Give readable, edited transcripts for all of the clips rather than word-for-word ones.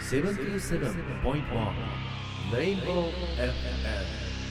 77.1 Rainbow FM。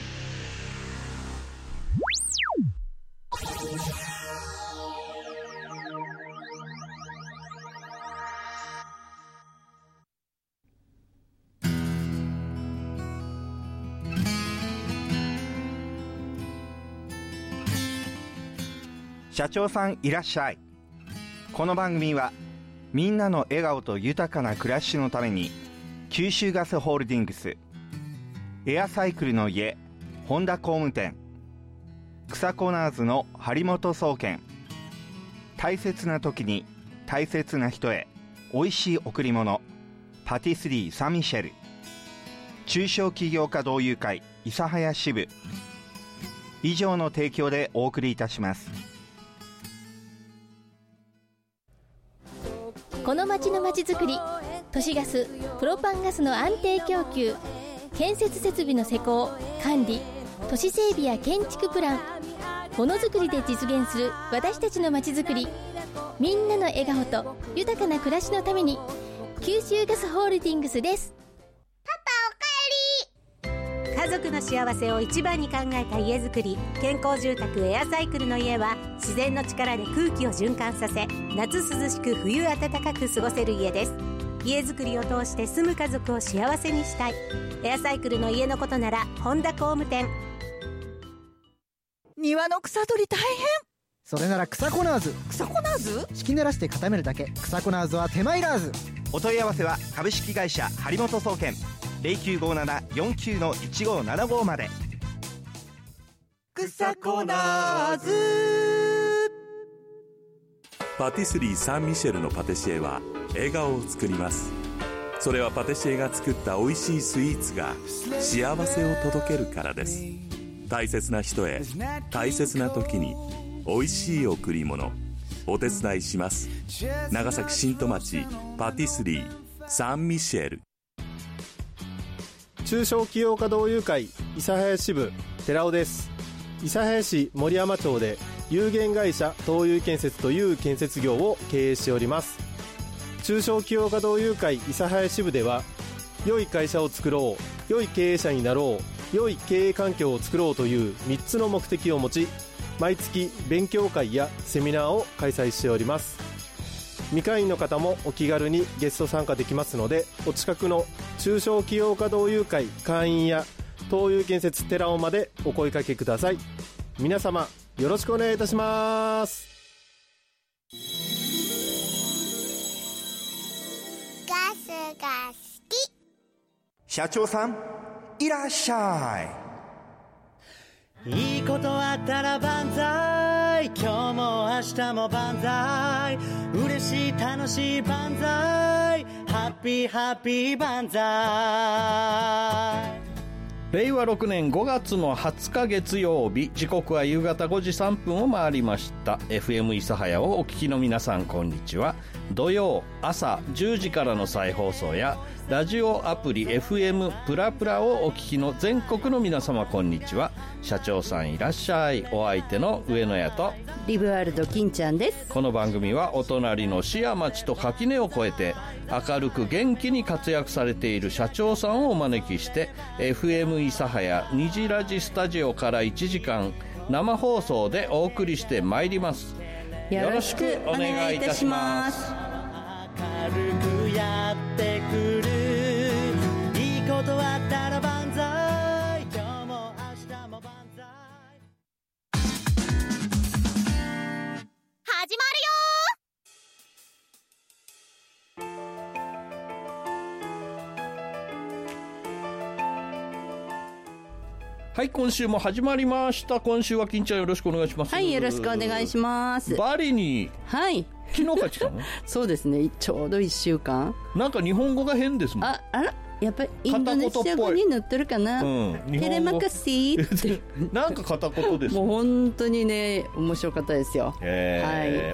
社長さんいらっしゃい。この番組はみんなの笑顔と豊かな暮らしのために九州ガスホールディングス、エアサイクルの家本田工務店、草コナーズの張本総研、大切な時に大切な人へ美味しい贈り物パティスリーサンミシェル、中小企業家同友会諫早支部以上の提供でお送りいたします。 この町のまちづくり、都市ガス、プロパンガスの安定供給、建設設備の施工、管理、都市整備や建築プラン、ものづくりで実現する私たちのまちづくり、みんなの笑顔と豊かな暮らしのために九州ガスホールディングスです。 パパおかえり。家族の幸せを一番に考えた家づくり、健康住宅エアサイクルの家は自然の力で空気を循環させ、夏涼しく冬暖かく過ごせる家です。家づくりを通して住む家族を幸せにしたい。エアサイクルの家のことなら本田工務店。 庭の草取り大変。 それなら草コナーズ。 草コナーズ？ 敷き濡らして固めるだけ。草コナーズは手間いらず。 お問い合わせは株式会社張本総研 0957-49-1575 まで。 草コナーズ。 パティスリーサンミシェルのパティシエは笑顔を作ります。それはパティシエが作った美味しいスイーツが幸せを届けるからです。大切な人へ大切な時に美味しい贈り物、お手伝いします。長崎新戸町パティスリーサンミシェル。 中小企業家同友会諫早支部寺尾です。諫早市森山町で有限会社東友建設という建設業を経営しております。中小企業家同友会諫早支部では、良い会社を作ろう、良い経営者になろう、良い経営環境を作ろうという3つの目的を持ち、毎月勉強会やセミナーを開催しております。未会員の方もお気軽にゲスト参加できますので、お近くの中小企業家同友会会員や東友建設寺尾までお声掛けください。皆様よろしくお願いいたします。 ガスが好き。 社長さんいらっしゃい。いいことあったら万歳。今日も明日も万歳。嬉しい楽しい万歳。ハッピーハッピー万歳。 令和6年5月の20日月曜日、時刻は夕方5時3分を回りました。 FM 諫早をお聞きの皆さん、こんにちは。土曜朝10時からの再放送やラジオアプリ FM プラプラをお聞きの全国の皆様、こんにちは。社長さんいらっしゃい。お相手の上野屋とリブワールド金ちゃんです。 この番組はお隣の市や町と垣根を越えて明るく元気に活躍されている社長さんをお招きして、 FM 諫早虹ラジスタジオから1時間生放送でお送りしてまいります。よろしくお願いいたします。 明るくやってくる。いいことあったら万歳。今日も明日も万歳。 始まるよ。 はい、今週も始まりました。今週は金ちゃんよろしくお願いします。 はい、よろしくお願いします。 バリに、 はい、 昨日帰ってきたの？ そうですね、ちょうど1週間。 なんか日本語が変ですもん。 あら、やっぱりインドネシア語に塗ってるかな。テレマカシーってなんか片言です。 もう本当にね、面白かったですよ。はい。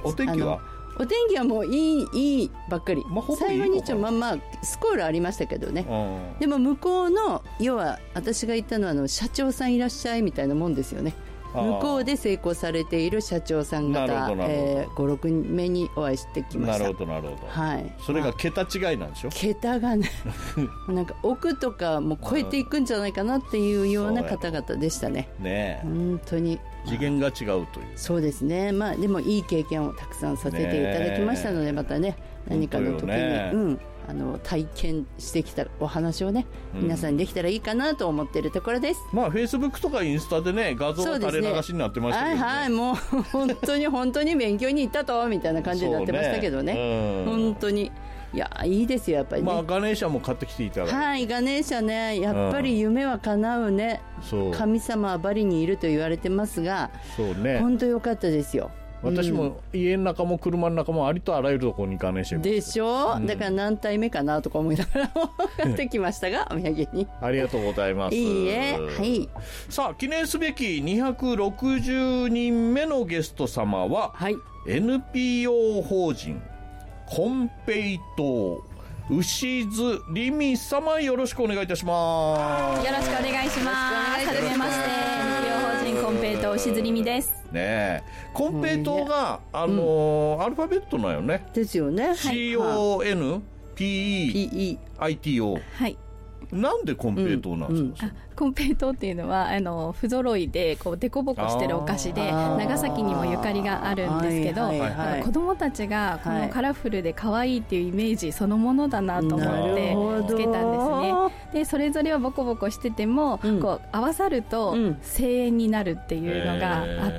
お天気は？ お天気はもういいばっかり。最後にまあスコールありましたけどね。でも向こうの要は私が言ったのは社長さんいらっしゃいみたいなもんですよね。 向こうで成功されている社長さん方、5、6名にお会いしてきました。 なるほどなるほど、 はい、 それが桁違いなんでしょ。 桁がねなんか億とかも超えていくんじゃないかなっていうような方々でしたね。 ねえ、 本当に次元が違うという。 そうですね。まあでもいい経験をたくさんさせていただきましたので、またね何かの時に、体験してきたお話をね、皆さんにできたらいいかなと思っているところです。 まあフェイスブックとかインスタでね、画像が垂れ流しになってましたけどね。 はいはい、もう本当に本当に勉強に行ったとみたいな感じになってましたけどね。本当にいやいいですよやっぱりね。 まあガネーシャも買ってきていただいて。 はい、ガネーシャね、やっぱり夢は叶うね。神様はバリにいると言われてますが、 そうね。 本当良かったですよ。 私も家の中も車の中もありとあらゆるところにガネーシャでしょ、だから何体目かなとか思いながら買ってきましたがお土産にありがとうございます。 いいえ、はい。 さあ記念すべき260人目のゲスト様は、NPO 法人コンペイトウ牛津りみ様、よろしくお願いいたします。 よろしくお願いします。はじめまして、NPO 法人コンペイト牛津りみです。 ねえ、コンペイトが、アルファベットなんよね。 ですよね。 CONPEITO。 はい。 なんでコンペイトなんですか。 コンペイトっていうのは不揃いでこうデコボコしてるお菓子で、長崎にもゆかりがあるんですけど、子供たちがこのカラフルで可愛いっていうイメージそのものだなと思ってつけたんですね。でそれぞれはボコボコしてても、こう合わさると声援になるっていうのがあって、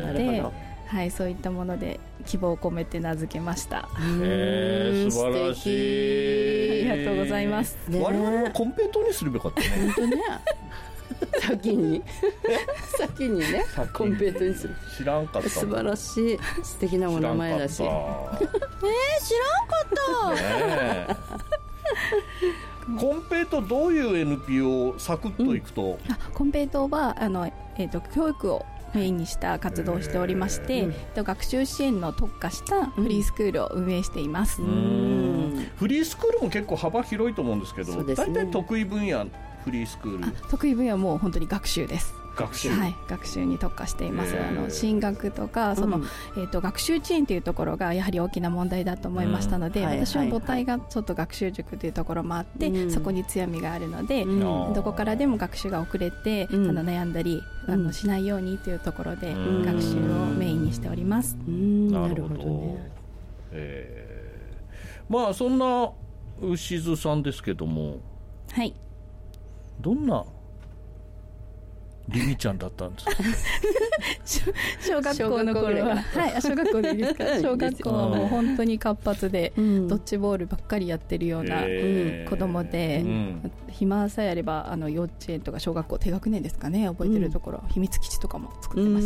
はい、そういったもので希望を込めて名付けました。 素晴らしい。 ありがとうございます。 我々もコンペイトにすればよかったね。 本当ね。先にね、コンペイトにする。 知らんかった。 素晴らしい、素敵なお名前だし。知らんかった。 コンペイトどういう NPO サクッといくと、 コンペイトは教育をメインにした活動をしておりまして、学習支援の特化したフリースクールを運営しています。 フリースクールも結構幅広いと思うんですけど、大体得意分野フリースクール。 得意分野はもう本当に学習です。 学習、 はい、学習に特化しています。進学とか学習遅延というところがやはり大きな問題だと思いましたので、私は母体がちょっと学習塾というところもあって、そこに強みがあるので、どこからでも学習が遅れて、悩んだりしないようにというところで、学習をメインにしております。 なるほどね。まあそんな牛津さんですけども、 はい、 どんなりみちゃんだったんですか。 小学校の頃は、はい、小学校でいいですか。小学校はもう本当に活発で、ドッジボールばっかりやってるような子供で、暇さえあれば幼稚園とか小学校低学年ですかね、覚えてるところ、秘密基地とかも作ってました。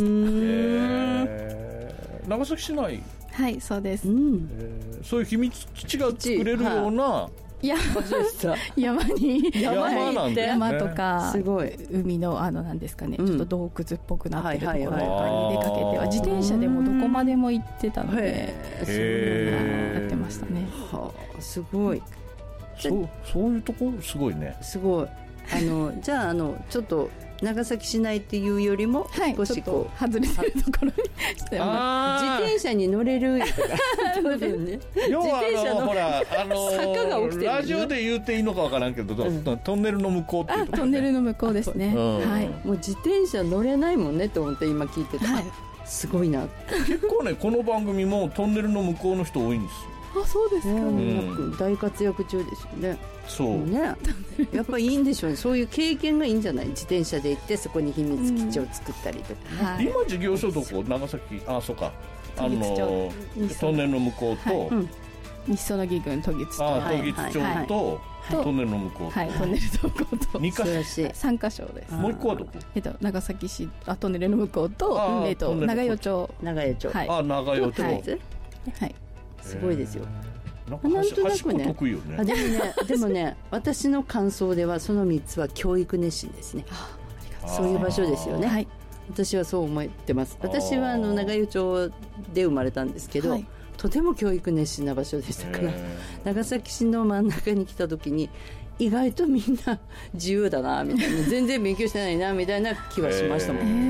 長崎市内。 はい、そうです。 そういう秘密基地が作れるような。 山に山とかすごい海のなんですかね、ちょっと洞窟っぽくなってるところとかに出かけては、自転車でもどこまでも行ってたので、やってましたね。 すごい。 そういうとこすごいね。 すごい。じゃあちょっと長崎市内っていうよりも少しこう外れてるところにしてます。 自転車に乗れるとかそうだよね。 要はほら坂が起きてる、 ラジオで言うていいのかわからんけど、トンネルの向こうっていうところ、 トンネルの向こうですね。はい。 もう自転車乗れないもんねと思って今聞いてた。すごいな。 結構ね、この番組もトンネルの向こうの人多いんですよ。 あ、そうですか。大活躍中ですよね。 そうね。やっぱいいんでしょうね。そういう経験がいいんじゃない。自転車で行ってそこに秘密基地を作ったりとかね。 今事業所どこ？長崎。あ、そうか。トンネルの向こうと西曽木郡渡月町。 渡月町とトンネルの向こう。 はい。トンネルの向こうと。 2カ所。 3カ所です。 もう1個はどこ？ 長崎市トンネルの向こうと長与町。 長与町。 あ、長与町。 はい。 すごいですよ。 なんとなくね。得意よね。 でもね、私の感想ではその3つは教育熱心ですね。そういう場所ですよね。はい。私はそう思ってます。私は長与町で生まれたんですけど、とても教育熱心な場所でしたから、長崎市の真ん中に来た時に意外とみんな自由だなみたいな、全然勉強してないなみたいな気はしましたもん。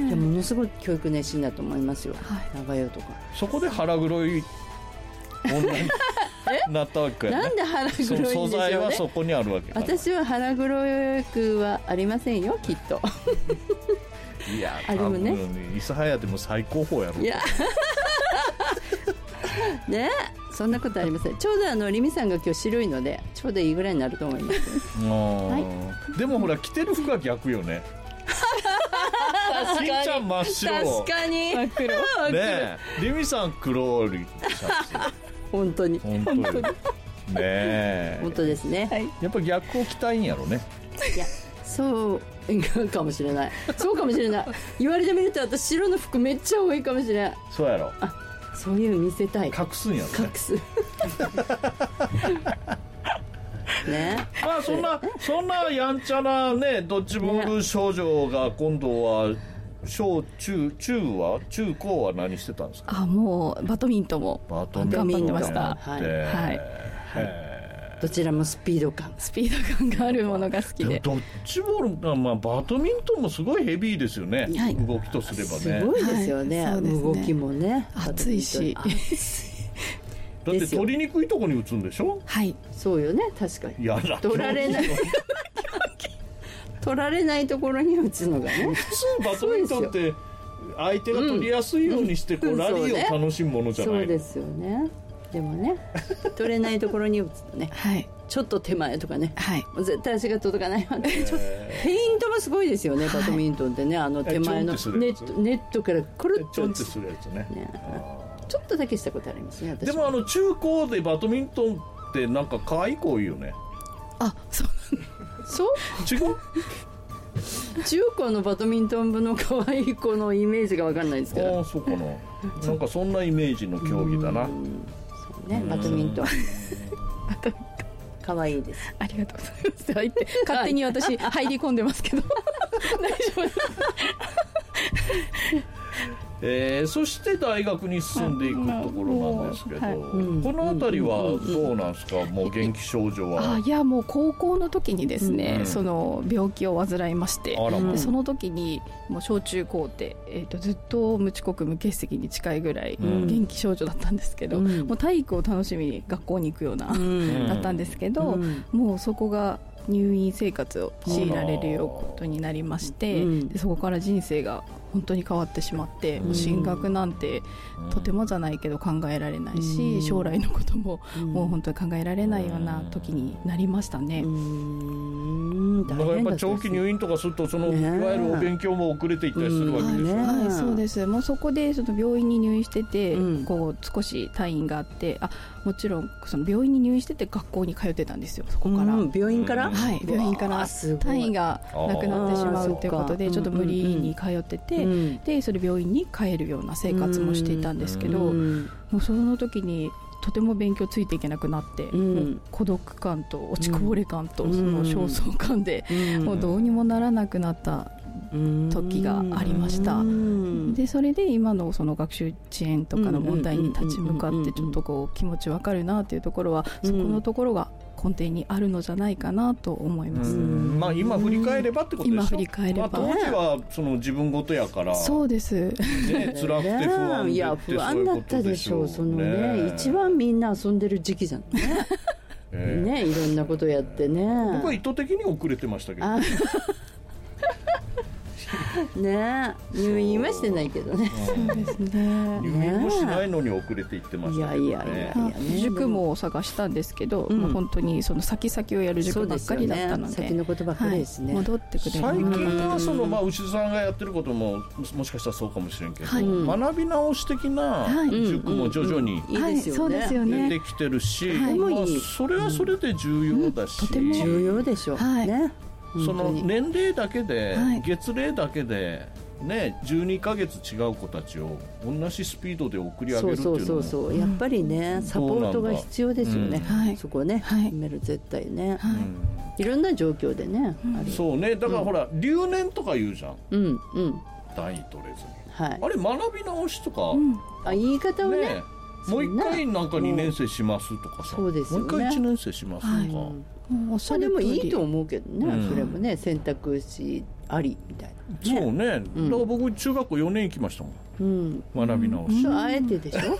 いやものすごい教育熱心だと思いますよ、長代とか。 そこで腹黒い女になったわけやね。 なんで腹黒いんでしょうね。 素材はそこにあるわけかな。 私は腹黒くはありませんよ、きっと。 いやでもね、 諫早でも最高峰やろ。いやね、そんなことありません。ちょうどリミさんが今日白いのでちょうどいいぐらいになると思います。 でもほら着てる服は逆よね。金ちゃん真っ白。 確かに真っ黒。ねえ、リミさん黒いシャツ。 本当にねえ、 本当ですね。 やっぱ逆を着たいんやろね。 いや、そうかもしれない。そうかもしれない。言われてみると私白の服めっちゃ多いかもしれない。 そうやろ。 そういう見せたい。 隠すんやろね。 隠す。ね。 まあそんなやんちゃなねドッジボール少女が今度は小中高は何してたんですか？ もうバドミントンも頑張ってました。 どちらもスピード感があるものが好きで。 ドッジボールがバドミントンもすごいヘビーですよね。動きとすればね。 すごいですよね。動きもね。 熱いし。 だって取りにくいところに打つんでしょ？ はい。そうよね、確かに。取られないところに打つのがね。 普通バドミントンって相手が取りやすいようにしてラリーを楽しむものじゃない。 そうですよね。でもね、取れないところに打つとね、ちょっと手前とかね、絶対足が届かないわけ。フェイントもすごいですよね、バドミントンってね。手前のネットからくるっとちょんってするやつね。 ちょっとだけしたことありますね。 でも中高でバドミントンってなんか可愛い子多いよね。 そう違う。 中高のバドミントン部の可愛い子のイメージが分かんないんですけど。 そうかな。なんかそんなイメージの競技だな。 そうね、バドミントン。可愛いです。 ありがとうございます。勝手に私入り込んでますけど大丈夫です。 そして大学に進んでいくところなんですけど、この辺りはどうなんですか？もう元気少女は。 いや、もう高校の時にですね、その病気を患いまして、でその時にもう小中高って、ずっと無遅刻無欠席に近いぐらい元気少女だったんですけど、もう体育を楽しみに学校に行くような、だったんですけど、もうそこが入院生活を強いられることになりまして、でそこから人生が本当に変わってしまって、もう進学なんてとてもじゃないけど考えられないし、将来のことももう本当に考えられないような時になりましたね。 だからやっぱ長期入院とかするといわゆるお勉強も遅れていったりするわけですよね。 はい、そうです。もうそこでその病院に入院してて、こう少し退院があって、もちろんその病院に入院してて学校に通ってたんですよ。そこから、 病院から、 病院から退院がなくなってしまうということでちょっと無理に通ってて、でそれ病院に帰るような生活もしていたんですけど、もうその時にとても勉強ついていけなくなって、もう孤独感と落ちこぼれ感とその焦燥感で、もうどうにもならなくなった時がありました。でそれで今のその学習遅延とかの問題に立ち向かってちょっとこう気持ちわかるなというところは、そこのところが根底にあるのじゃないかなと思います。 今振り返ればってことでしょ。 今振り返れば、 当時はその自分ごとやから。 そうです。 ね、辛くて不安で。 いや不安だったでしょう。そのね、一番みんな遊んでる時期じゃんね。ね、いろんなことやってね。 僕は意図的に遅れてましたけど。 ね、入院はしてないけどね。 そうですね。 入院もしないのに遅れていってましたけどね。 いや塾も探したんですけど、もう本当にその先々をやる塾ばっかりだったので、 先のことばっかりですね。 戻ってくれる。 最近はその牛さんがやってることももしかしたらそうかもしれんけど、学び直し的な塾も徐々に出てきてるし、それはそれで重要だし、 とても重要でしょうね。 その年齢だけで、月齢だけでね、12ヶ月違う子たちを同じスピードで送り上げるっていうのも、 やっぱりね、サポートが必要ですよね。そこね、決める絶対ね、いろんな状況でね、 そうね。だからほら、留年とか言うじゃん。単位取れずに、あれ学び直しとか、 言い方はね、 もう一回なんか2年生しますとかさ、 そうですよね、 もう一回1年生しますとか、はい、 それもいいと思うけどね、それもね選択肢ありみたいな、 そうね、だから僕中学校4年行きましたもん、学び直し、 あえてでしょ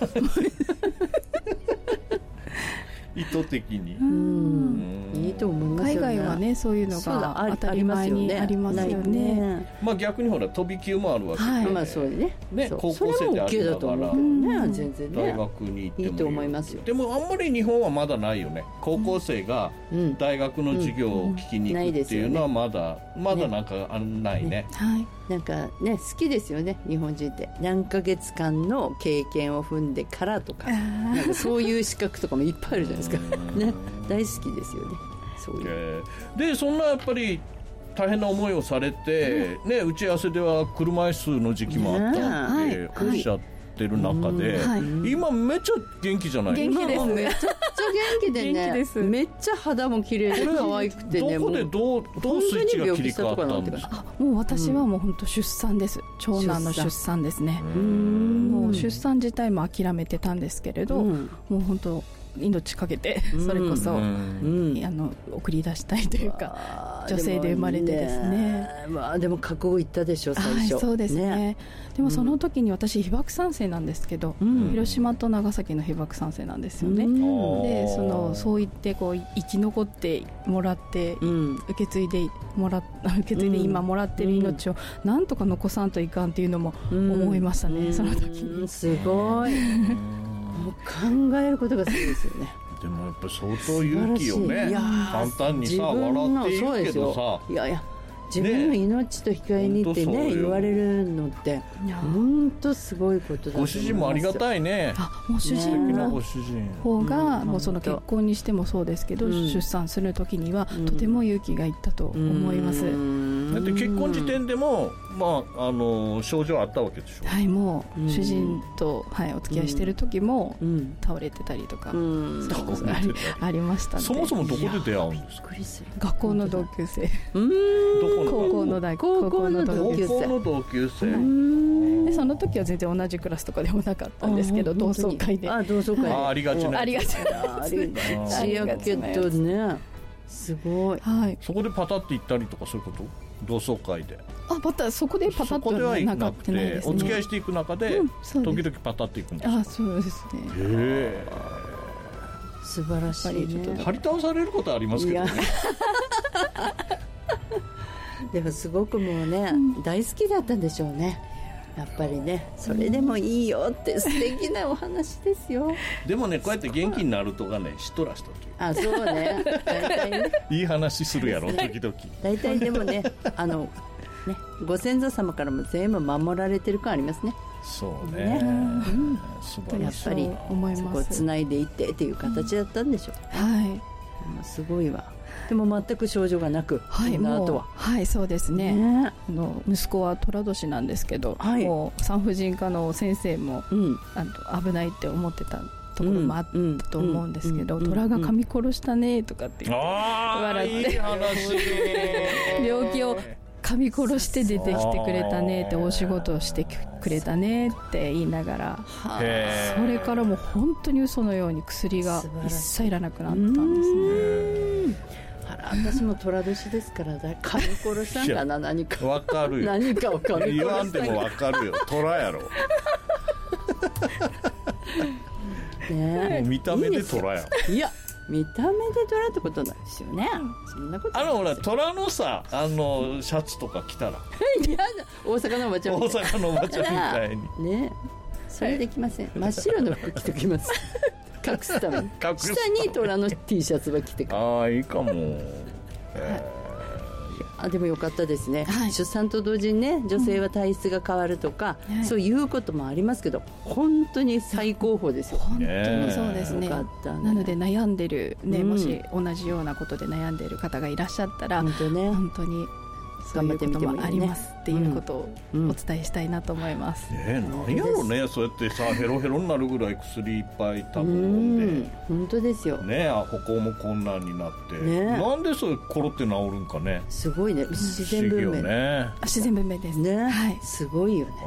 意図的に、 いいと思いますよね。 海外はねそういうのが当たり前にありますよね。 まあ逆にほら飛び級もあるわけで、 まあそうね、 高校生でありながら全然ね大学に行ってもいいと思いますよ。 でもあんまり日本はまだないよね。高校生が大学の授業を聞きに行くっていうのはまだなんかないね。 なんかね好きですよね日本人って。何ヶ月間の経験を踏んでからとか、なんかそういう資格とかもいっぱいあるじゃないですかね、大好きですよねそういう。 でそんなやっぱり大変な思いをされて、打ち合わせでは車椅子の時期もあったっておっしゃってる中で、今めっちゃ元気じゃないですか。 元気です。めっちゃ元気でね、めっちゃ肌も綺麗で可愛くてね。 どこでどうスイッチが切り替わったんですか。 もう私はもう本当出産です。長男の出産ですね。もう出産自体も諦めてたんですけれど、もう本当命かけてそれこそ送り出したいというか、女性で生まれてですね。 まあでも覚悟いったでしょ最初。 そうですね。でもその時に私被爆3世なんですけど、広島と長崎の被爆3世なんですよね。でそう言ってこう生き残ってもらって、受け継いで今もらってる命をなんとか残さんといかんっていうのも思いましたね、その時に。 すごい。もう考えることがすごいですよね。 でもやっぱ相当勇気よね。簡単にさ笑っているけどさ、 いや自分の命と引き換えにってね言われるのって本当すごいことだと思います。 ご主人もありがたいね。 もう主人の方がもうその結婚にしてもそうですけど、出産する時にはとても勇気がいったと思います。 だって結婚時点でも症状あったわけでしょ。 はい、もう主人とお付き合いしてる時も倒れてたりとかありましたね。 そもそもどこで出会うんですか。 学校の同級生。高校の同級生。 でその時は全然同じクラスとかでもなかったんですけど、同窓会で。 ありがちな。 ありがちやけどね。すごい。 そこでパタって行ったりとかそういうこと？同窓会で。 またそこでパタッとはなかったないですね。 お付き合いしていく中で時々パタっていくんですか。 そうですね。 素晴らしいね。 張り倒されることはありますけどね。 でもすごくもうね、大好きだったんでしょうね。やっぱりね、それでもいいよって素敵なお話ですよ。 でもね、こうやって元気になるとかね、しとらしとという。 そうね。大体ね。 いい話するやろ、時々。 大体でもね、ご先祖様からも全部守られてる感ありますね。 そうね。素晴らしい。 やっぱりそこをつないでいってっていう形だったんでしょう。 はい。 すごいわ。でも全く症状がなく、 そうですね。息子は寅年なんですけど、もう産婦人科の先生も危ないって思ってたところもあったと思うんですけど、虎が噛み殺したねとかって笑って病気を噛み殺して出てきてくれたねって、大仕事をしてくれたねって言いながら、それからもう本当に嘘のように薬が一切いらなくなったんですね。 私も寅年ですから噛み殺したんかな。何か分かるよ。 何かを噛み殺したんか。 言わんでも分かるよ。虎やろ。もう見た目で虎やろ。 いや見た目で虎ってことなんですよね。そんなことない。 ほら虎のさシャツとか着たら大阪のおばちゃんみたい大阪のおばちゃんみたいにね。それできません。真っ白の服着てきます。隠すために下に虎の T シャツは着てくる。 いいかも。 でもよかったですね。出産と同時にね、女性は体質が変わるとか、そういうこともありますけど、本当に最高峰ですよ。 本当にそうですね。なので悩んでるもし同じようなことで悩んでる方がいらっしゃったら、本当にそういうこともありますっていうことをお伝えしたいなと思います。 何やろうね、そうやってさヘロヘロになるぐらい薬いっぱい多分飲んで、 本当ですよね。歩行も困難になって、なんでそうコロって治るんかね。 すごいね。自然文明ね。自然文明ですね。すごいよね。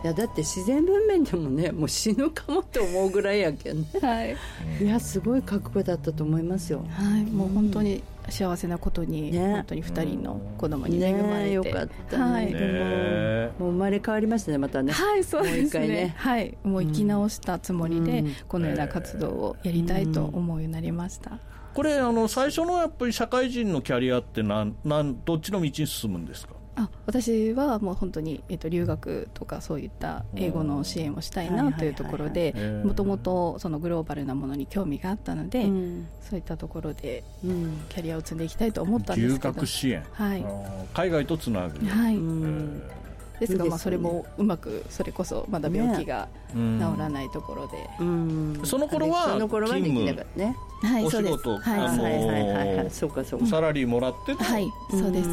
いやだって自然文面でもねもう死ぬかもって思うぐらいやけんね、 はい、 いやすごい覚悟だったと思いますよ、 はい、もう本当に幸せなことに、ね、本当に2人の子供に恵まれて、 よかったね、はい、でもう生まれ変わりましたねまたね、 はい、そうですね、はい、もう生き直したつもりで、このような活動をやりたいと思うようになりました。 これ最初のやっぱり社会人のキャリアってどっちの道に進むんですか？ 私はもう本当に、留学とかそういった英語の支援をしたいなというところで、もともとそのグローバルなものに興味があったので、そういったところでキャリアを積んでいきたいと思ったんですけど、 留学支援、 はい、 海外とつなぐ、 はい、ですが、それもうまくそれこそまだ病気が治らないところで、 その頃は勤務、 ね、 お仕事、サラリーもらってはい、そうです。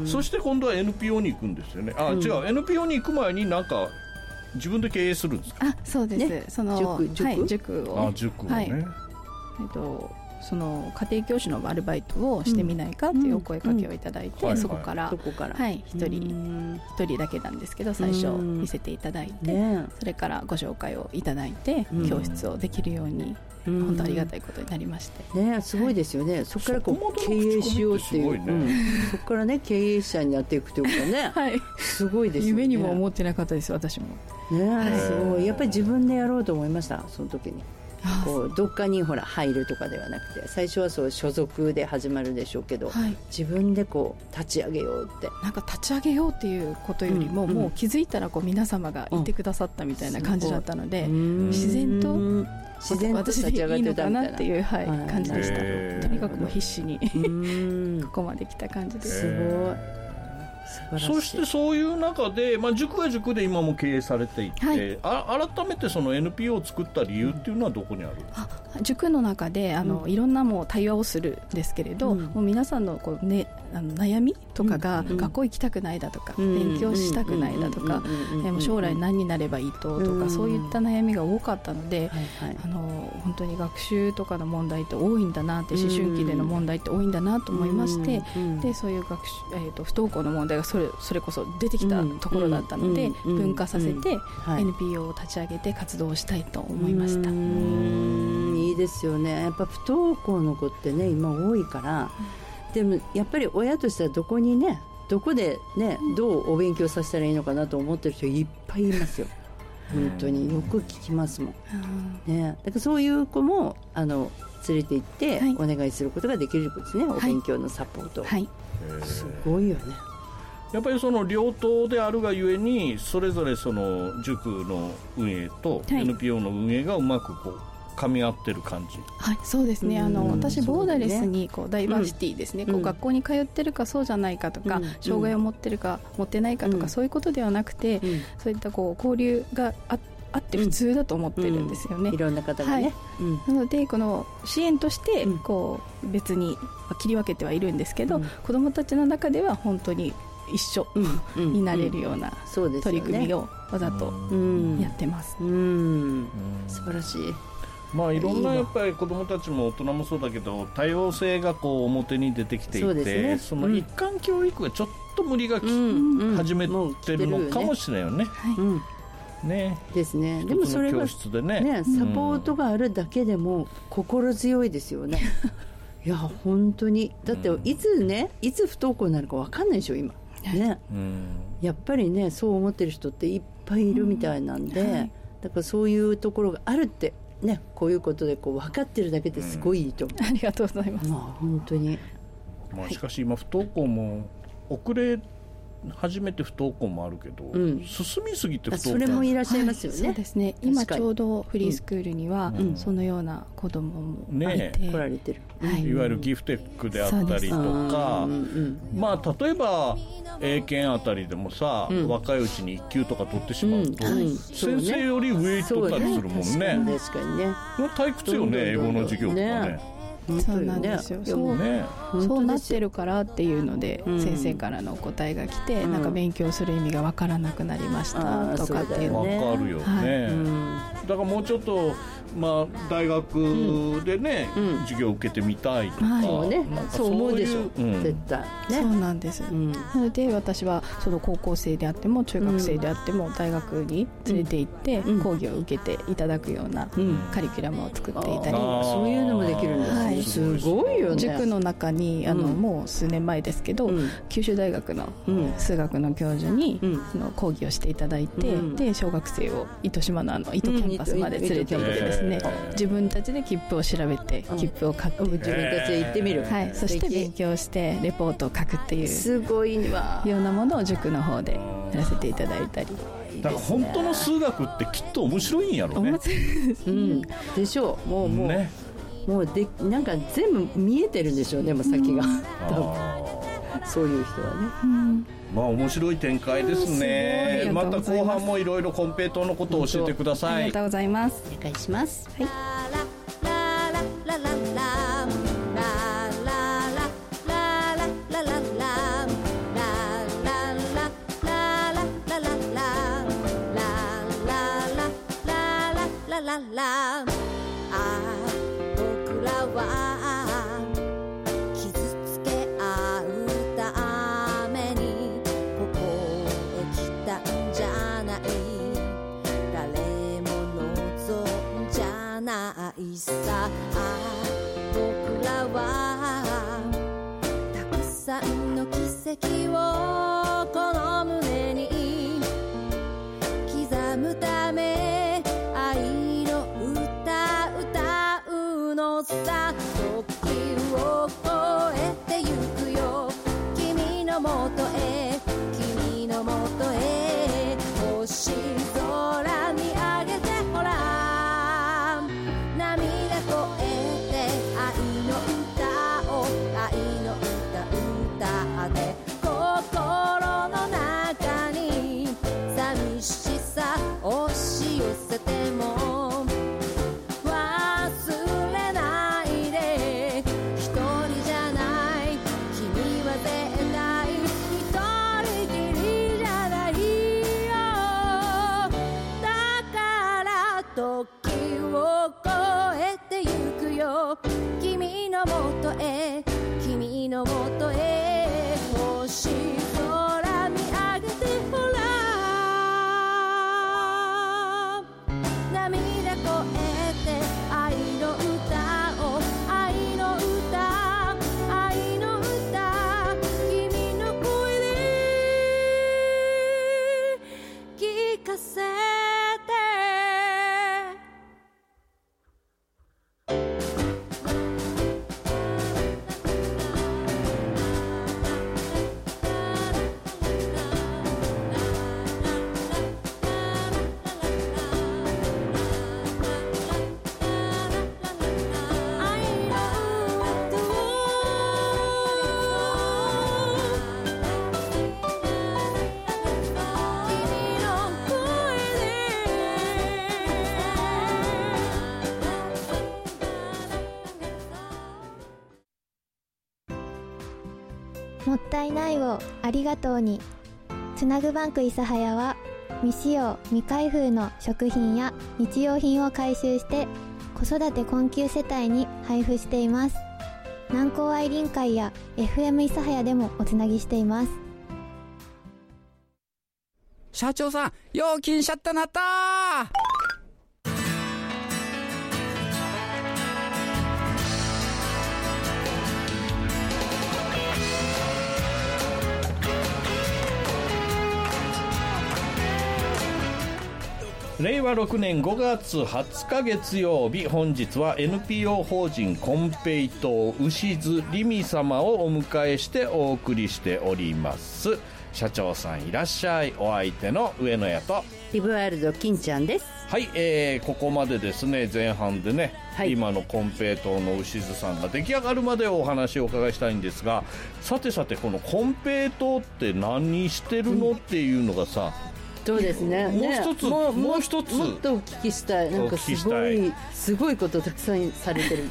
そして今度は NPO に行くんですよね。違う、NPO に行く前になんか自分で経営するんですか？ そうです、ね、その塾を、 塾をね、 はい、その家庭教師のアルバイトをしてみないかというお声かけをいただいて、そこから、はい、一人だけなんですけど最初見せていただいて、それからご紹介をいただいて、教室をできるように本当ありがたいことになりまして、 ね、すごいですよね、はい、そこから経営しようっていう、そこからね経営者になっていくというかね、はい、すごいですよね。 夢にも思ってなかったです私もね、すごいやっぱり自分でやろうと思いました。その時にこうどっかにほら入るとかではなくて、最初はそう所属で始まるでしょうけど、はい、自分でこう立ち上げようって、 なんか立ち上げようっていうことよりも、もう気づいたらこう皆様がいてくださったみたいな感じだったので、自然と私でいいのかなっていう、はい、感じでした。とにかくもう必死にここまで来た感じです。 すごい。 そしてそういう中で、塾は塾で今も経営されていて、はい、改めてその NPO を作った理由っていうのはどこにある？ 塾の中でいろんなもう対話をするんですけれど、もう皆さんのこう、ね、悩みとかが、学校行きたくないだとか、勉強したくないだとか、もう将来何になればいいとか、そういった悩みが多かったので、本当に学習とかの問題って多いんだなって、思春期での問題って多いんだなと思いまして、でそういう不登校の問題がそれこそ出てきたところだったので、分化させて NPO を立ち上げて活動をしたいと思いました。 いいですよね。やっぱ不登校の子ってね今多いから、でもやっぱり親としてはどこでねどうお勉強させたらいいのかなと思ってる人いっぱいいますよ。本当によく聞きますもん、ね、だからそういう子も連れて行ってお願いすることができることですね、お勉強のサポート、はい、すごいよね。 やっぱりその両党であるがゆえに、それぞれその塾の運営と NPO の運営がうまくこう噛み合ってる感じ。 はい、そうですね。私ボーダレスにこうダイバーシティですね、こう学校に通ってるかそうじゃないかとか、障害を持ってるか持ってないかとか、そういうことではなくて、そういったこう交流があって普通だと思ってるんですよね、 いろんな方がね、 なのでこの支援としてこう別に切り分けてはいるんですけど、子どもたちの中では本当に一緒になれるような取り組みをわざとやってます。 素晴らしい。 いろんなやっぱり子どもたちも大人もそうだけど、多様性がこう表に出てきていて、その一貫教育がちょっと無理が始めてるのかもしれないよね。ね、 ですね。でもそれがサポートがあるだけでも心強いですよね。いや本当にだっていつ不登校になるか分かんないでしょ今ね、やっぱりねそう思ってる人っていっぱいいるみたいなんで、だからそういうところがあるってね、こういうことでこう分かってるだけですごいいいと思う、 ありがとうございます。 本当に、 しかし今不登校も遅れ初めて不登校もあるけど、進みすぎて不登校、 それもいらっしゃいますよね、 そうですね。今ちょうどフリースクールには、そのような子供もいて、 来られてる、 いわゆるギフテックであったりとか、例えば英検あたりでもさ、若いうちに1級とか取ってしまうと、先生より上取ったりするもんね。 確かにね、 退屈よね、英語の授業とかね。 そうなんですよ。そうなってるからっていうので、先生からのお答えが来て、なんか勉強する意味が分からなくなりましたとかっていう分かるよね。 だからもうちょっと、大学でね、授業を受けてみたいとか、 そうね、そう思うでしょ、絶対ね。 そうなんです、なので私はその高校生であっても中学生であっても大学に連れて行って講義を受けていただくようなカリキュラムを作っていたり、 そういうのもできるんですね、すごいよね。 塾の中にもう数年前ですけど、九州大学の数学の教授に講義をしていただいて、で小学生を糸島の糸キャンパスまで連れて行ってですね、自分たちで切符を調べて切符を買って自分たちで行ってみる、 そして勉強してレポートを書くっていうすごいわようなものを塾の方でやらせていただいたり。 だから本当の数学ってきっと面白いんやろうね。 面白いですね、 でしょう。もうでなんか全部見えてるんでしょうね、もう先が、そういう人はね、 面白い展開ですね。また後半もいろいろコンペイトーのことを教えてください。 ありがとうございます。 お願いします。はい。 僕らは傷つけ合うためにここへ来たんじゃない、誰も望んじゃないさ。僕らはたくさんの奇跡をこの胸に刻むため愛の歌歌うのさ。時を越えてゆくよ君のもとへ、君のもとへ。星空見上げてほら、涙越えて愛の歌を、愛の歌歌って心の中に寂しさ押し寄せても忘れないで、一人じゃない、君は絶対一人きりじゃないよ。だから時を越えてゆくよ君のもとへ、君のもとへ。星空見上げてほら、涙越えて愛の歌を、愛の歌、愛の歌、君の声で聞かせて。 もったいないをありがとうに。つなぐバンク諫早は未使用未開封の食品や日用品を回収して子育て困窮世帯に配布しています。南高愛林会や FM 諫早でもおつなぎしています。 社長さん、料金しちゃったなったー。 令和6年5月20日月曜日、本日は NPO 法人コンペイトー牛津りみ様をお迎えしてお送りしております。社長さんいらっしゃい。お相手の上野屋とリブワールド金ちゃんです。 はい、ここまでですね、前半でね、今のコンペイトーの牛津さんが出来上がるまでお話をお伺いしたいんですが、さてさて、このコンペイトーって何してるのっていうのがさ、 そうですね。 もう一つもっとお聞きしたい。なんかすごいことたくさんされてる。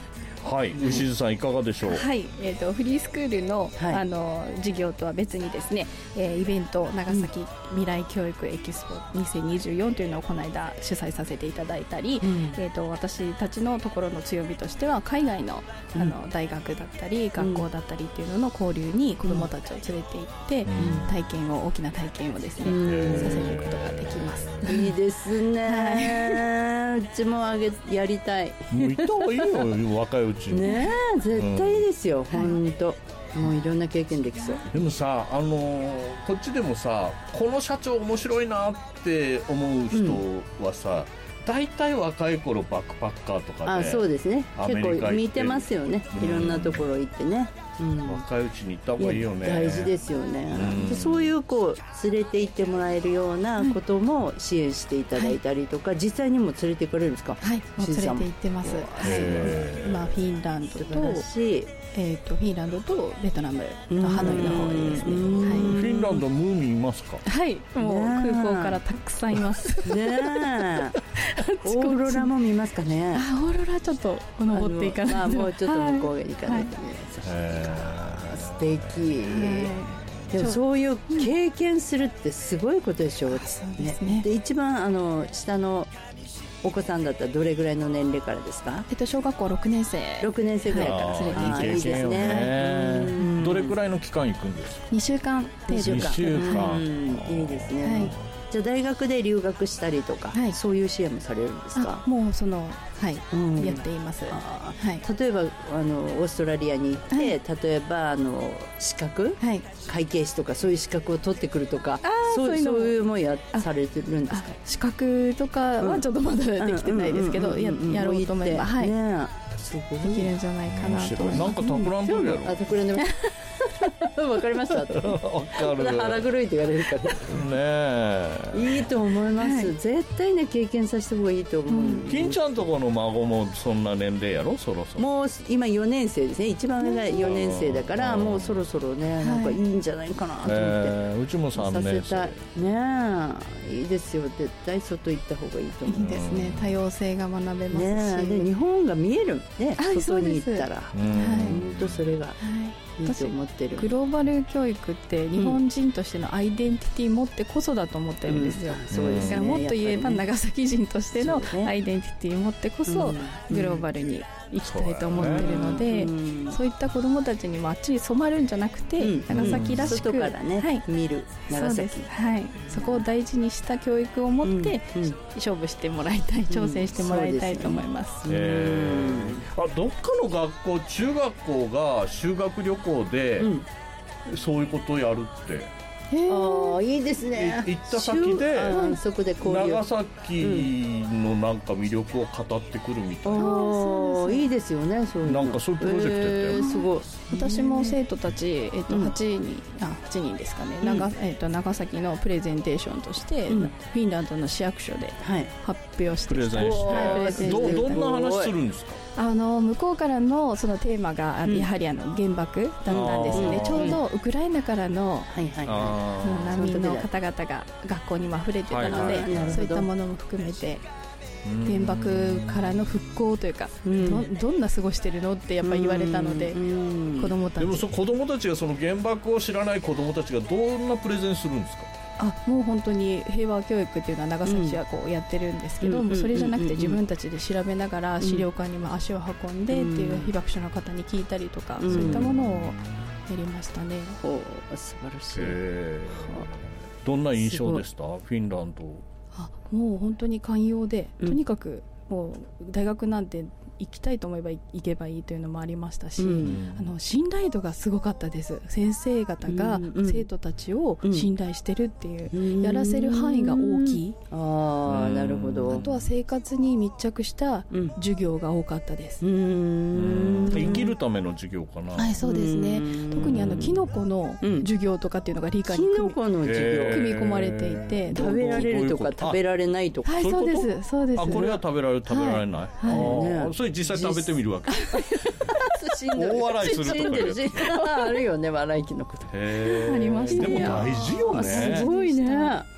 はい、牛津さんいかがでしょう。 はい、フリースクールの、授業とは別にですね、イベント長崎未来教育エキスポ2024というのをこの間主催させていただいたり、私たちのところの強みとしては海外の、大学だったり学校だったりっていうのの交流に子どもたちを連れて行って、大きな体験をですね、させることができます。 いいですね、うちもやりたい。 もう行った方がいいよ若いうちにね。絶対いいですよ、本当。もういろんな経験できそう。 でもさ、こっちでもさ、この社長面白いなって思う人はさ、大体若い頃バックパッカーとかで、 そうですね、結構見てますよね、いろんなところ行ってね。 若いうちに行った方がいいよね。 大事ですよね。でそういう連れて行ってもらえるようなことも支援していただいたりとか、実際にも連れて行かれるんですか。 はい、もう連れて行ってます。今フィンランドとフィンランドとベトナムのハノイの方でですね。フィンランドムーミンいますか。 はい、もう空港からたくさんいますね。オーロラも見ますかね。 オーロラちょっと登っていかないと、 もうちょっと向こうへ行かないとね。素敵。でもそういう経験するってすごいことでしょう。で一番下のお子さんだったらどれぐらいの年齢からですか。 小学校6年生ぐらいから連れて行っていいですね。 どれくらいの期間行くんですか。 2週間程度。 2週間、 いいですね。じゃあ大学で留学したりとか、そういう支援もされるんですか。 もうやっています。 例えばオーストラリアに行って、例えば資格、会計士とかそういう資格を取ってくるとか、そういうもされてるんですか。 資格とかはちょっとまだできてないですけど、やろうと思えばできるんじゃないかなと。 なんか企んでるやろ。 企んでます。わかりました。腹黒いって言われるからね。いいと思います。絶対ね経験させた方がいいと思う。 金ちゃんとこの孫もそんな年齢やろ。そろそろもう今4年生ですね。一番上が4年生だから、もうそろそろねなんかいいんじゃないかなと思って。 うちも3年生ね。いいですよ。絶対外行った方がいいと思う。 いいですね。多様性が学べますし、 で日本が見えるね。外に行ったら本当それがいいと思ってる。 グローバル教育って日本人としてのアイデンティティ持ってこそだと思ってるんですよ。そうですね。もっと言えば長崎人としてのアイデンティティ持ってこそグローバルに行きたいと思ってるので、そういった子どもたちにもあっちに染まるんじゃなくて、長崎らしく外からね見る長崎、 そこを大事にした教育を持って勝負してもらいたい、挑戦してもらいたいと思います。 どっかの学校、中学校が修学旅行でそういうことをやるって。 いいですね。 行った先でそこで長崎のなんか魅力を語ってくるみたいな。 いいですよね。そういうなんかそういうプロジェクトやってる。 すごい。 私も生徒たち8人ですかね。長崎のプレゼンテーションとしてフィンランドの市役所で発表してプレゼンして。どんな話するんですか。 向こうからのそのテーマがやはり原爆だったんですね。ちょうどウクライナからの難民の方々が学校にも溢れてたので、そういったものも含めて原爆からの復興というか、どんな過ごしてるのってやっぱり言われたので、子どもたち。 でも子どもたちがその原爆を知らない子どもたちがどんなプレゼンするんですか。 もう本当に平和教育っていうのは長崎市はやってるんですけど、それじゃなくて自分たちで調べながら資料館にも足を運んでっていう被爆者の方に聞いたりとか、そういったものをやりましたね。 素晴らしい。 どんな印象でした。フィンランド。 もう本当に寛容で、とにかくもう大学なんて行きたいと思えば行けばいいというのもありましたし、信頼度がすごかったです。先生方が生徒たちを信頼してるっていう、やらせる範囲が大きい。 なるほど。 あとは生活に密着した授業が多かったです。 生きるための授業かな。 そうですね。特にキノコの授業とかっていうのが理科に組み込まれていて、 食べられるとか食べられないとか。 そうですそうです。 これは食べられる食べられない。それ実際食べてみるわけ。大笑いするとかあるよね、笑いキノコとかありましたね。 でも大事よね。 すごいね。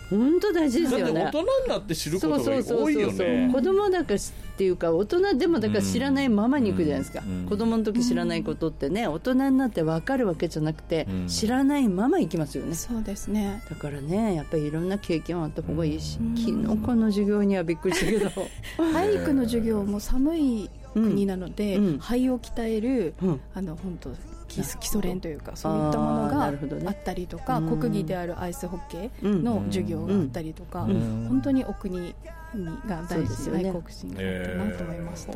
本当大事ですよね。 だって大人になって知ることが多いよね。 子供だからっていうか大人でもだから知らないままに行くじゃないですか、子供の時知らないことってね、大人になって分かるわけじゃなくて、知らないまま行きますよね。 そうですね。 だからね、やっぱりいろんな経験はあった方がいいし、キノコの授業にはびっくりしたけど体育の授業も寒い国なので、肺を鍛える、本当基礎練というかそういったものがあったりとか、国技であるアイスホッケーの授業があったりとか、本当にお国が大事で愛国心があったなと思いました。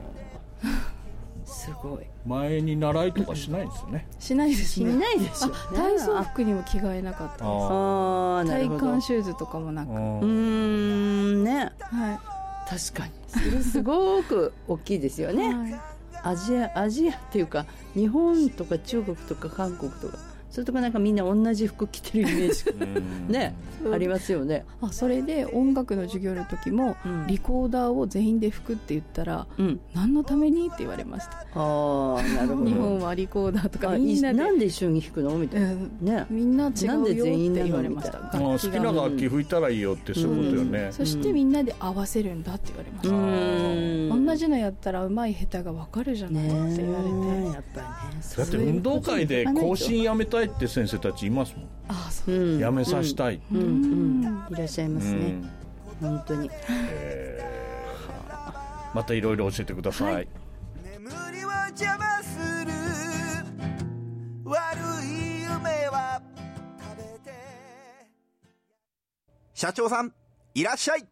すごい。 前に習いとかしないんですよね。 しないですね。 しないですよね。 体操服にも着替えなかったです。体幹シューズとかもなく。 ね。はい。確かにそれすごく大きいですよね、はい、アジアっていうか日本とか中国とか韓国とかそれとかなんかみんな同じ服着てるイメージねありますよね。 それで音楽の授業の時も、リコーダーを全員で吹くって言ったら、何のためにって言われました。 なるほど。 日本はリコーダーとかみんなでなんで一緒に弾くのみたいな、ね、 みんな違うよって言われました。 好きな楽器吹いたらいいよってそういうことよね、 そしてみんなで合わせるんだって言われました。同じのやったら上手い下手が分かるじゃないって言われて、 やっぱりね、 だって運動会で更新やめたいって先生たちいますもん。 そうやめさせたい、 いらっしゃいますね、本当に、 またいろいろ教えてください、 眠りを邪魔する悪い夢は食べて。 社長さんいらっしゃい。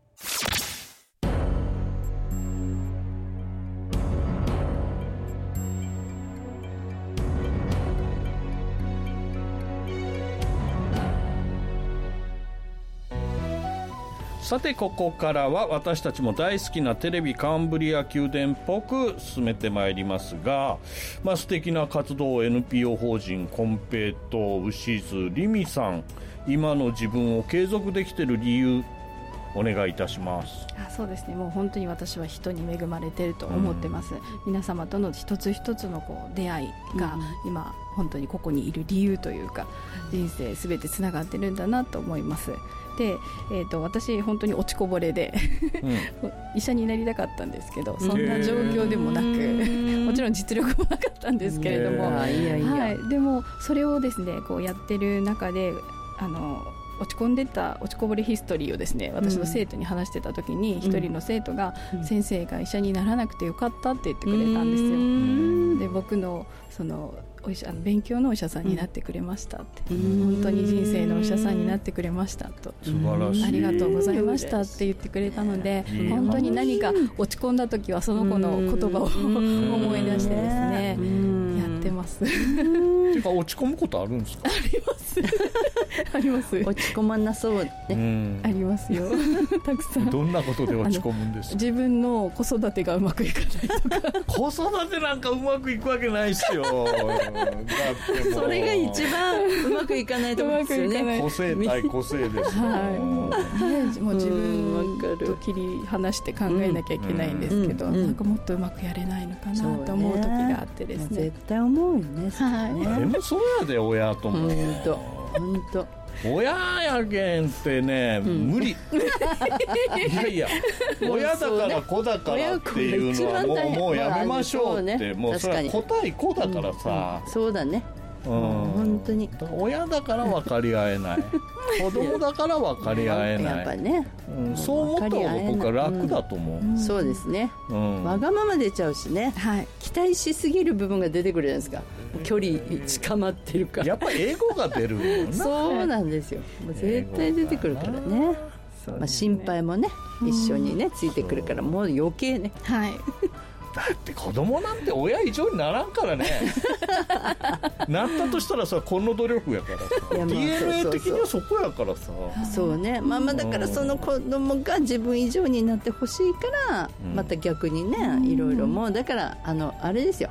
さてここからは私たちも大好きなテレビカンブリア宮殿っぽく進めてまいりますが、素敵な活動を NPO 法人コンペイトウシズリミさん、今の自分を継続できている理由お願いいたします。 そうですね、もう本当に私は人に恵まれていると思ってます、皆様との一つ一つの出会いが、今本当にここにいる理由というか、人生すべてつながってるんだなと思います。で、私本当に落ちこぼれで、医者になりたかったんですけど、そんな状況でもなく、もちろん実力もなかったんですけれども、でもそれをですねやってる中で落ち込んでた落ちこぼれヒストリーをですね、私の生徒に話してた時に、一人の生徒が、先生が医者にならなくてよかったって言ってくれたんですよ。で、僕のその勉強のお医者さんになってくれましたって、本当に人生のお医者さんになってくれましたと、 素晴らしい、 ありがとうございましたって言ってくれたので、本当に何か落ち込んだ時はその子の言葉を思い出してですね、やってます。 てか落ち込むことあるんですか？ ありますあります。 落ち込まなそうね、 ありますよたくさん。 どんなことで落ち込むんですか？ 自分の子育てがうまくいかないとか子育てなんかうまくいくわけないっすよだってそれが一番うまくいかないと思うんですよね。 個性対個性です、 もう自分と切り離して考えなきゃいけないんですけど、なんかもっとうまくやれないのかなと思う時があってですね、 絶対思うよね。 でもそうやで、親とも本当親やけんってね、無理いや親だから子だからっていうのはもうやめましょうって、もうそれは子対子だからさ、 そうだね、本当に親だから分かり合えない子供だから分かり合えない、 やっぱね、 そう思った方が僕は楽だと思う、 そうですね、わがまま出ちゃうしね、期待しすぎる部分が出てくるじゃないですか、距離近まってるから、 やっぱりエゴが出るよなそうなんですよ、もう絶対出てくるからね、心配もね一緒にねついてくるから、もう余計ね、 だって子供なんて親以上にならんからねなったとしたらさ、この努力やからさ、DNA 的にはそこやからさ、 そうね、だからその子供が自分以上になってほしいから、また逆にね、いろいろもうだからあれですよ、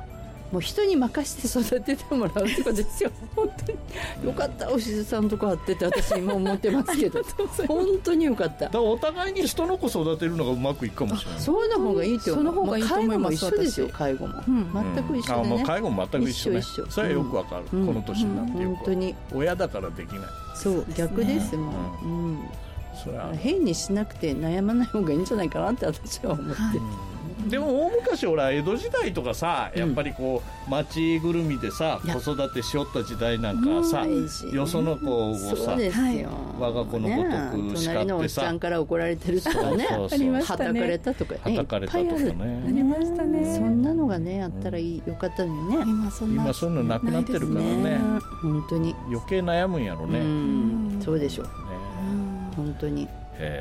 もう人に任せて育ててもらうってことですよ。本当によかった、おしずさんとこあってて私今思ってますけど本当によかった。 だからお互いに人の子育てるのがうまくいくかもしれない。 そうの方がいいって思う。 その方がいいと思います。 介護も一緒ですよ。介護も、全く一緒でね。 介護も全く一緒ね。 一緒それはよくわかる、この年になってよく。 本当に親だからできない。 そう逆ですもん、それは変にしなくて悩まない方がいいんじゃないかなって私は思って、 でも大昔ほら江戸時代とかさ、やっぱりこう町ぐるみでさ子育てしよった時代なんかさ、よその子をさ、我が子のごとく叱ってさ、 隣のおっちゃんから怒られてるとかね、はたかれたとか、 はたかれたとかね、 ありましたね。 そんなのがねあったらよかったのにね。 今そういうのなくなってるからね。 本当に余計悩むんやろね。 そうでしょうね。本当に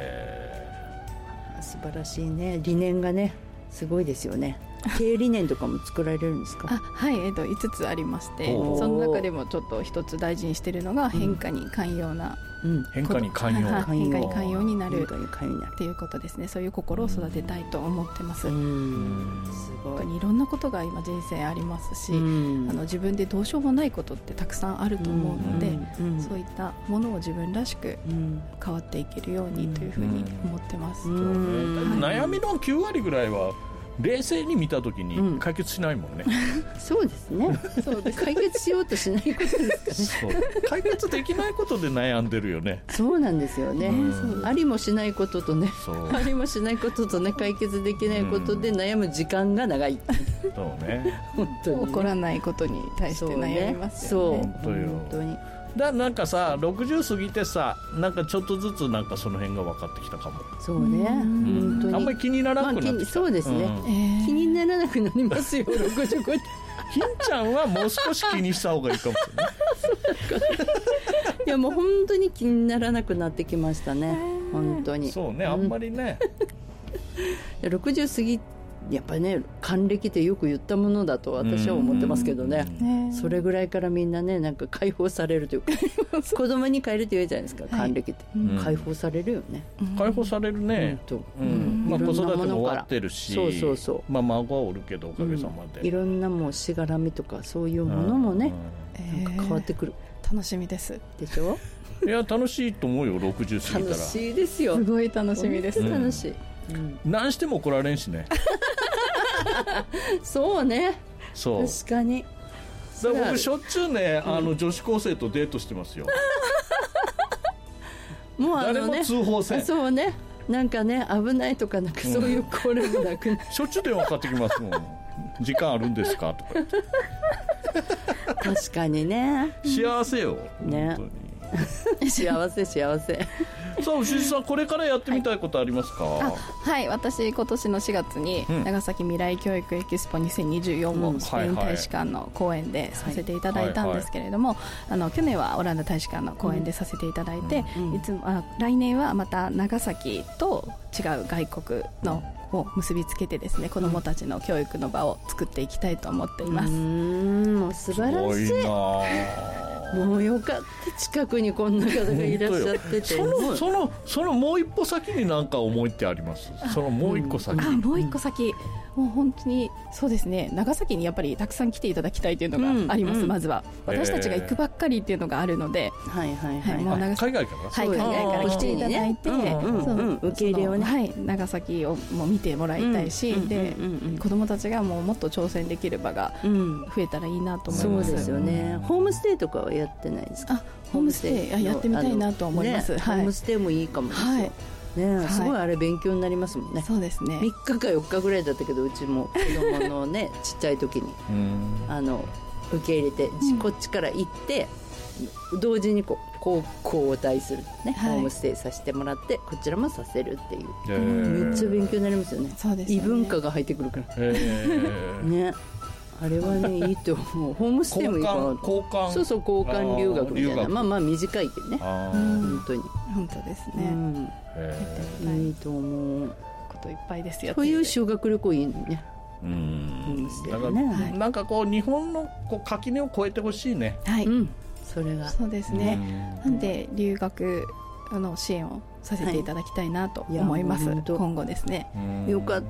素晴らしいね。理念がねすごいですよね。経営理念とかも作られるんですか？ はい、5つありまして、その中でもちょっと一つ大事にしているのが変化に寛容な、 変化に寛容、 変化に寛容になるっていうことですね。そういう心を育てたいと思ってます。すごいいろんなことが今人生ありますし、自分でどうしようもないことってたくさんあると思うので、そういったものを自分らしく変わっていけるようにというふうに思ってます。 悩みの9割ぐらいは冷静に見たときに解決しないもんね。 そうですね。そうで解決しようとしないことですかね。 解決できないことで悩んでるよね。 そうなんですよね。ありもしないこととね、ありもしないこととね、解決できないことで悩む時間が長い。 そうね。 本当に、 起こらないことに対して悩みますよね。 そう本当に。 だなんかさ60過ぎてさなんかちょっとずつなんかその辺が分かってきたかも。 そうね、本当にあんまり気にならなくなってきた、 そうですね、気にならなくなりますよ65って金ちゃんはもう少し気にした方がいいかもしれないいやもう本当に気にならなくなってきましたね、本当に。 そうね、あんまりね 60過ぎやっぱりね還暦ってよく言ったものだと私は思ってますけどね、それぐらいからみんなねなんか解放されるというか子供に帰るって言うじゃないですか、還暦って、解放されるよね、 解放されるね、まあ、子育ても終わってるし、まあ、孫はおるけどおかげさまで、 いろんなもうしがらみとかそういうものもね、なんか変わってくる。 楽しみですでしょいや楽しいと思うよ60過ぎたら。 楽しいですよ、 すごい楽しみです、 楽しい、 何しても怒られんしねそうね、 そう確かに。 だから僕しょっちゅうね、女子高生とデートしてますよもう誰も通報せん。 そうね、なんかね危ないとかなんかそういうこれもなくなしょっちゅう電話かかってきますもん時間あるんですかとか言って確かにね、 幸せよね、本当に幸せ幸せさあ牛さんこれからやってみたいことありますか？ はい、私今年の4月に長崎未来教育エキスポ2024をスペイン大使館の講演でさせていただいたんですけれども、去年はオランダ大使館の講演でさせていただいて、いつも来年はまた長崎と違う外国のを結びつけてですね、子どもたちの教育の場を作っていきたいと思っています。 もう素晴らしい。もうよかった、近くにこんな方がいらっしゃっててそのもう一歩先に何か思いってあります？そのもう一個先、 もう一個先、もう本当にそうですね、長崎にやっぱりたくさん来ていただきたいというのがあります、まずは私たちが行くばっかりっていうのもあるので、 海外から、 海外から来ていただいて、 受け入れをね、 長崎をも見てもらいたいし、で子どもたちがもっと挑戦できる場が増えたらいいなと思います。 そうですよね。ホームステイとかはやってないですか？ ホームステイやってみたいなと思います。 ホームステイもいいかもですよね。すごいあれ勉強になりますもんね。 そうですね。 3日か4日ぐらいだったけど、うちも子供のねちっちゃい時に受け入れて、こっちから行って同時にこう交代するね、ホームステイさせてもらってこちらもさせるっていう、めっちゃ勉強になりますよね。 そうですね。 異文化が入ってくるからね。あれはねいいと思う。ホームステイもいいかな。 交換そうそう交換留学みたいな、まあ短いけどね、本当に本当ですね、 いいと思う。 こといっぱいですよ。 そういう修学旅行いいね。 だからなんかこう日本の垣根を越えてほしいね。 はい、 それがそうですね。なんで留学の支援をさせていただきたいなと思います、今後ですね。 よかった、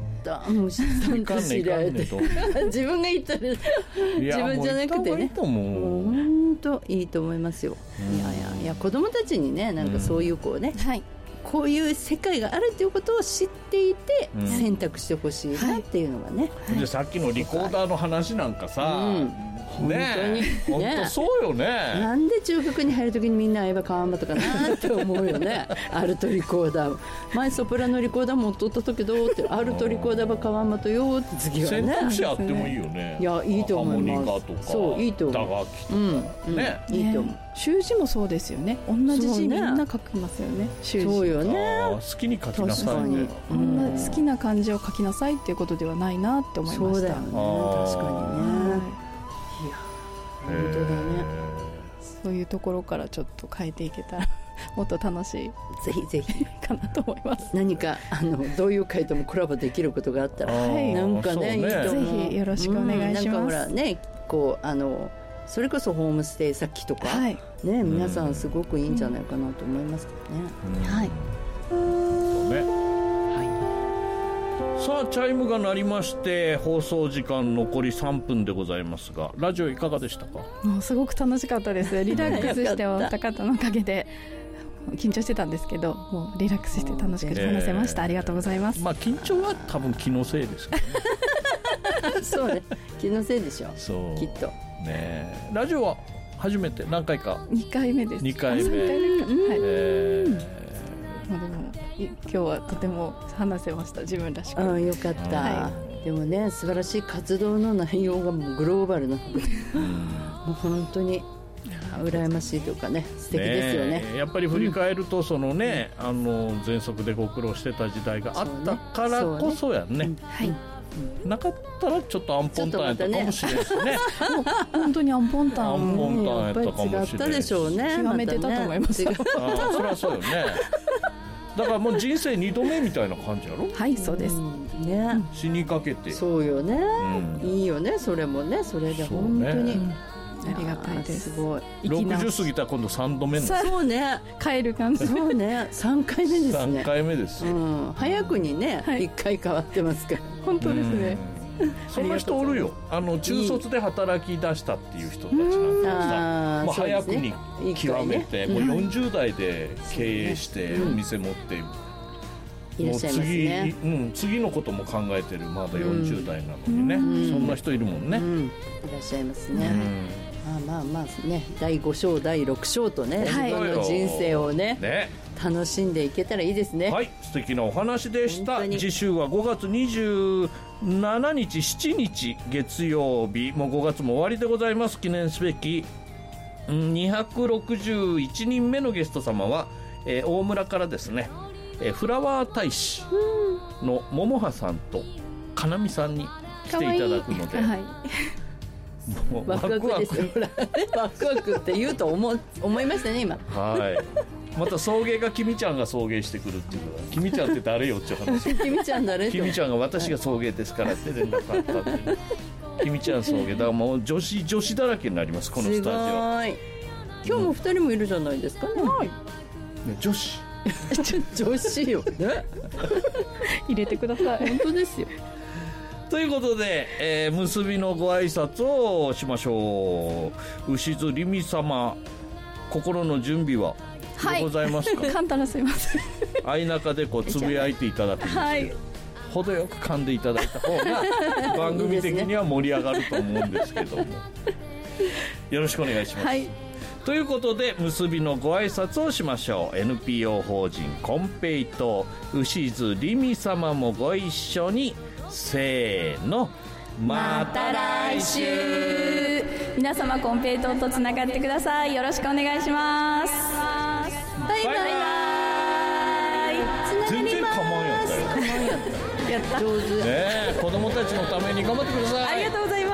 虫さんと知り合えて自分が言ったら自分じゃなくてね、本当いいと思いますよ。いや子供たちにね、なんかそういうこうね、こういう世界があるということを知っていて選択してほしいなっていうのがね、 でさっきのリコーダーの話なんかさ、ね、本当そうよね。 なんで中学に入るときにみんな相葉川馬とかなって思うよねアルトリコーダー、前ソプラノリコーダー持っとったけどってアルトリコーダーは川馬とよって次はね、 選択肢あってもいいよね。 いや、いいと思います。 ハーモニカとか、 そういいと思う、 打楽器とか、ね、 いいと思う。 習字もそうですよね。同じ字みんな書きますよね。習字。 そうよね。 好きに書きなさいね。 好きな漢字を書きなさいっていうことではないなって思いました。 そうだよね、確かにね。いや、本当だね。 そういうところからちょっと変えていけたらもっと楽しい、 ぜひぜひかなと思います。 何か同友会ともコラボできることがあったら、なんかね、いいと思う。 ぜひよろしくお願いします。 なんかほらね、こうそれこそホームステイ先とか、ね、皆さんすごくいいんじゃないかなと思いますけどね。はい。 さあチャイムが鳴りまして放送時間残り3分でございますが、ラジオいかがでしたか？ もうすごく楽しかったです。リラックスしてお二方のおかげで緊張してたんですけど、もうリラックスして楽しく話せました。ありがとうございます。 まあ緊張は多分気のせいですけどねそうね、気のせいでしょ。 そう、 きっとね。ラジオは初めて何回か 2回目です。 2回目、 でも今日はとても話せました、自分らしく。 よかった、でもね、素晴らしい活動の内容がもうグローバルなのでもう本当に羨ましいというかね、素敵ですよね。 やっぱり振り返ると、そのね、喘息でご苦労してた時代があったからこそやね。なかったらちょっとアンポンタンやったかもしれないですね。 本当にアンポンタンやったかもしれない。 違ったでしょうね。 極めてたと思います。 そりゃそうよね。だからもう人生2度目みたいな感じやろ。 はい、そうですね。 死にかけて。 そうよね、いいよね、それもね。それで本当にありがたいです。 すごい。 60過ぎたら今度3度目の。 そうね、 帰る感じ。 そうね、3回目ですね。 3回目ですよ。 早くにね、1回変わってますから。 本当ですね。 そんな人おるよ。中卒で働き出したっていう人たちなんかさ、もう早くに極めて、もう40代で経営してお店持っていらっしゃいますね。 次のことも考えてる、まだ40代なのにね、そんな人いるもんね。 いらっしゃいますね。まあね、第5章第6章とね、自分の人生をね楽しんでいけたらいいですね。 はい、素敵なお話でした。次週は5月27日7日月曜日、もう5月も終わりでございます。記念すべき261人目のゲスト様は、大村からですね、フラワー大使の桃葉さんとかなみさんに来ていただくので、 もうワクワクですよ。ワクワクって言うと思いましたね、今。 はい。また送迎が君ちゃんが送迎してくるっていうのは、君ちゃんって誰よっていう話。 君ちゃん誰？ 君ちゃんが私が送迎ですからって連絡あったって、君ちゃん送迎だから、もう女子だらけになります、このスタジオ。 すごい。今日も2人もいるじゃないですかね。 女子女子よね。 入れてください。 本当ですよ。 ということで、結びのご挨拶をしましょう。牛津りみ様、心の準備はございますか？ 簡単な、すいません。 相中でこうつぶやいていただくんですけど、程よく噛んでいただいた方が番組的には盛り上がると思うんですけども、よろしくお願いします。はい。ということで、結びのご挨拶をしましょう。 NPO 法人コンペイトー牛津りみ様もご一緒に、せーの、また来週。 皆様コンペイトーとつながってください。よろしくお願いします。バイバイ。 全然構わんやったよ。 やった。 上手。ねえ、子供たちのために頑張ってください。 ありがとうございます。